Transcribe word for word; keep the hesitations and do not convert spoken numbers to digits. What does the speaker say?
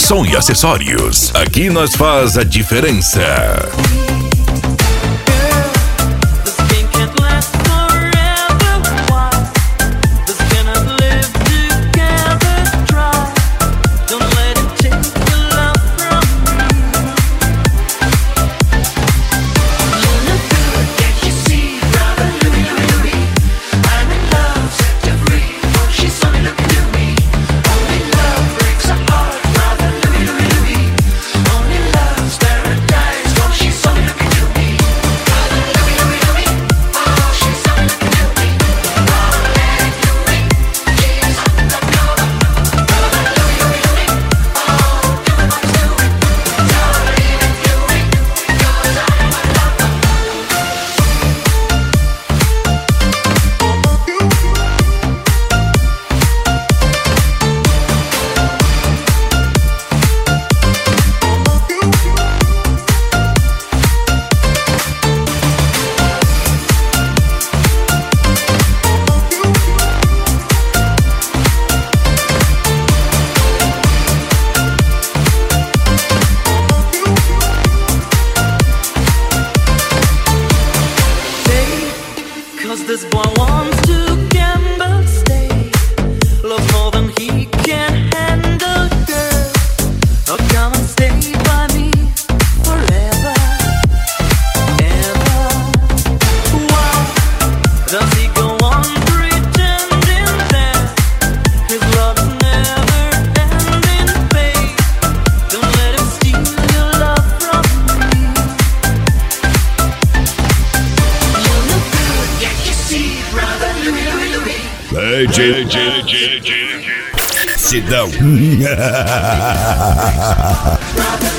som e acessórios. Aqui nós faz a diferença. This boy wants to gamble, stay, love more than he can handle, girl. Oh, come and stay by me forever, ever. Why does he go on pretending that his love's never ending, babe? Don't let him steal your love from me. You look good, yeah, you see, brother Louis, Louis, Louis. Hey, J, J, J, J, J. Sit down.